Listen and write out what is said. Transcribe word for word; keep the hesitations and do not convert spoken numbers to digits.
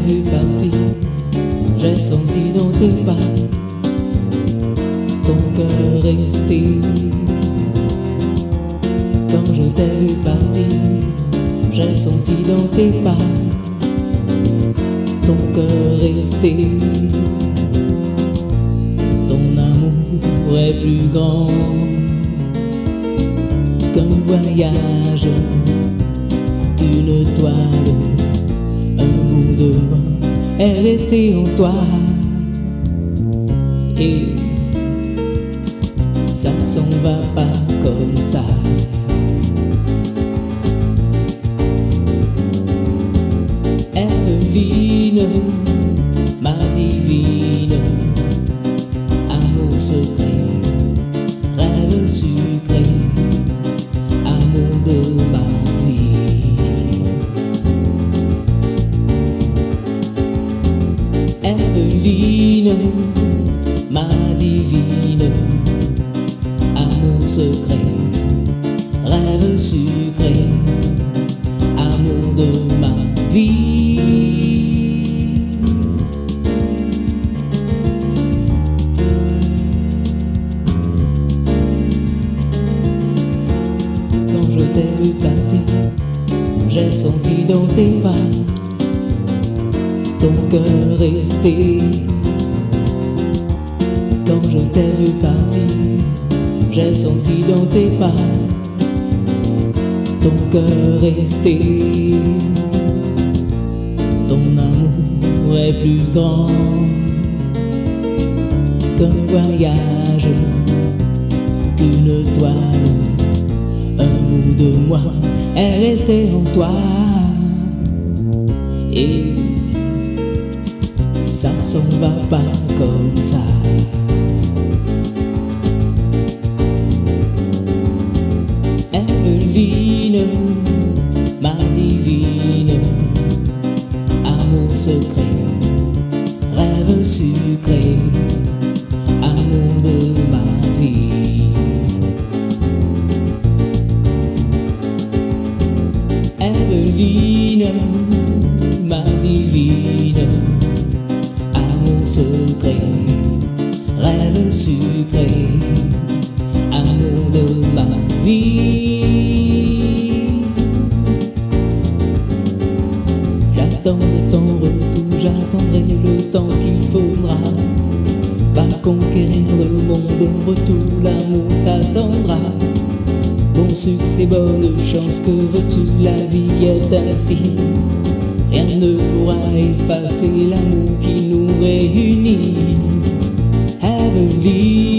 vu partir, j'ai senti dans tes pas ton cœur resté. Quand je t'ai vu partir, j'ai senti dans tes pas ton cœur resté. Ton amour est plus grand qu'un voyage, qu'une toile, un bout de vent est resté en toi. Et ça s'en va pas comme ça. Evelyne, ma divine, amour secret, rêve sucré, amour de ma vie. Evelyne, ma divine, amour secret, rêve sucré, amour de ma vie. Quand je t'ai vu partir, j'ai senti dans tes pas ton cœur resté. Quand je t'ai vu partir, j'ai senti dans tes pas ton cœur resté. Ton amour est plus grand qu'un voyage, qu'une toile, un bout de moi est resté en toi. Et ça s'en va pas comme ça. Evelyne, ma divine, amour secret, rêve sucré, amour de ma vie. Evelyne, ma divine, amour secret, rêve sucré, amour de ma vie. J'attendrai ton retour, j'attendrai le temps qu'il faudra. Va conquérir le monde, retour, l'amour t'attendra. Bon succès, bonne chance, que veux-tu, la vie est ainsi. Rien ne pourra effacer l'amour qui nous réunit. Evelyne.